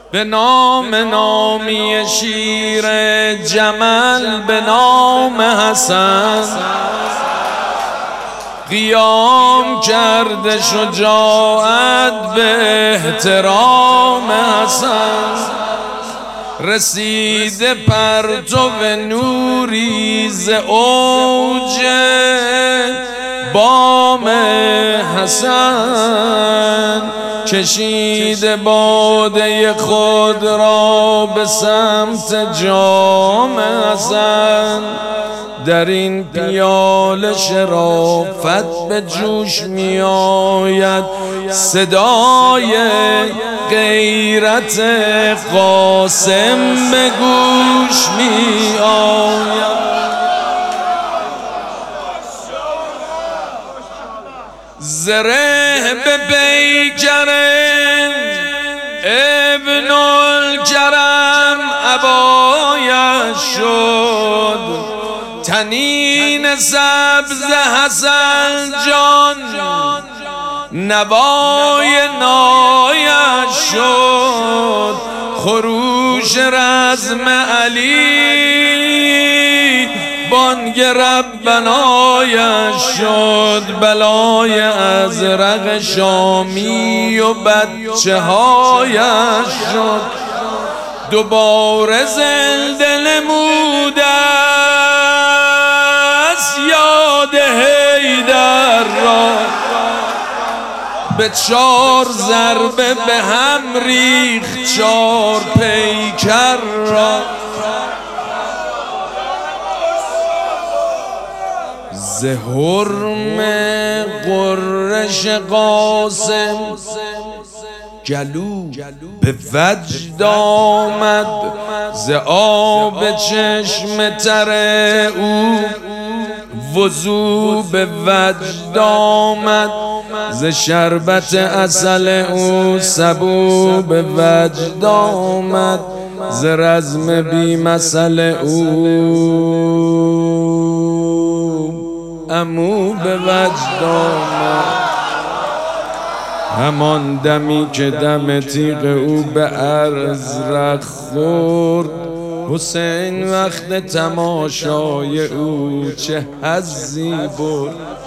به نام نامی شیر جمل، به نام حسن قیام کرده شجاعت به احترام حسن. رسیده پرتو نوری ز اوج بام حسن، کشیده باده خود را به سمت جام حسن. در این پیاله شرافت به جوش می آید، صدای غیرت قاسم به گوش می آید. زره به پیکر ابن الکرم عبایش شد، تنین سبز حسن جان نوای نایش شد. خروش رزم علی بانگ ربنایش شد. بلای ازرق شامی و بچه هایش شد. دوباره زنده نموده است یاد حیدر را، به 4 ضربه به هم ریخت 4 پیکر را. ز حرم قرش قاسم گلو به وجد آمد، ز آب چشم تر او وضو به وجد آمد، ز شربت عسل او سبو به وجد آمد، ز رزم بی مثل او عمو به وجد آمد. همان دمی که دم تیغ او به ازرق خورد، حسین وقت تماشای او چه حظی برد.